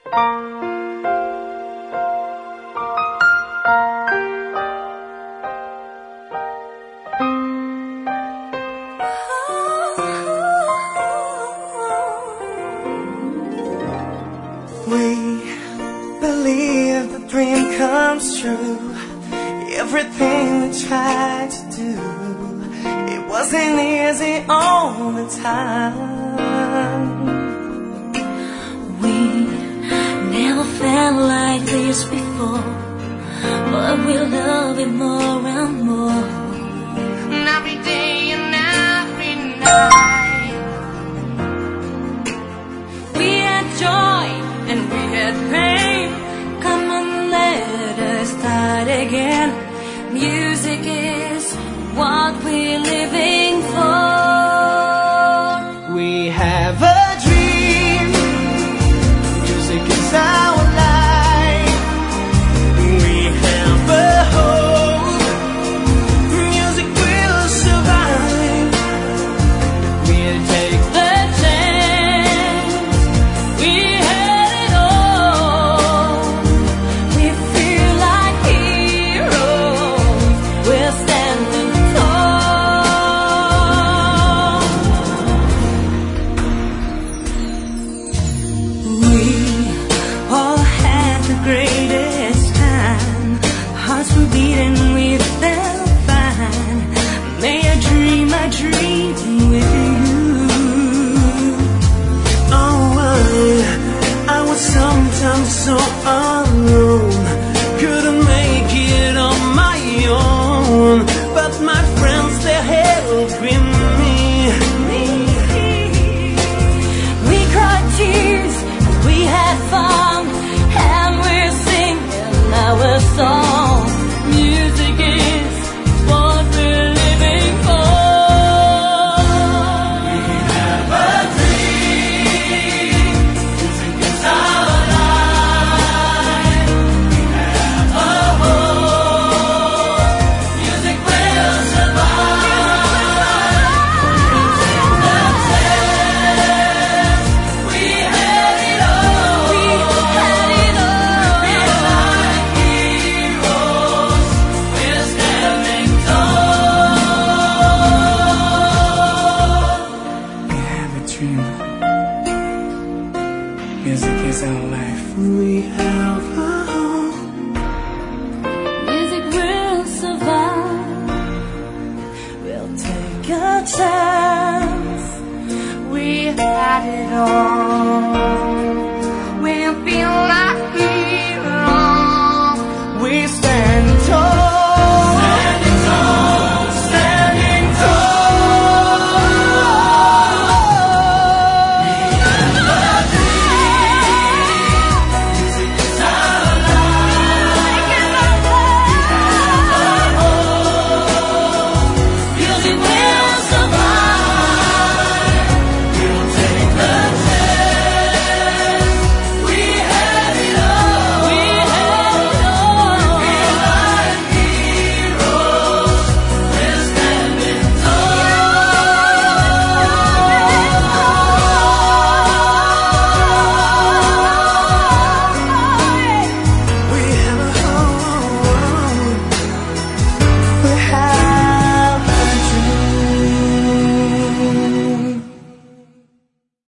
We believe the dream comes true. Everything we tried to do, it wasn't easy all the time. We never felt like this before, but we love it more and more. And every day and every night, we had joy and we had pain. Come on, let us start again. Music is what we're living for. we have a dream. Music is our life. We have a hope. Music will survive. We'll take The chance, we had it all. We feel like heroes. We're standing tall. We all had the greatest time. Hearts were beating, we felt fine. May I dream with you. Oh, I was sometimes so alone, couldn't make it on my own, but my friends, they're helping me. We cried tears, we had fun, and we're singing our song. Music is what we're living for. We have a dream. Music is our life. We have a hope. Music will survive. We'll take the chance. We had it all. We had it all. We feel like heroes. We're standing tall. We have a dream. Music is our life. We have a hope. Music will survive. We'll take a chance. We had it all.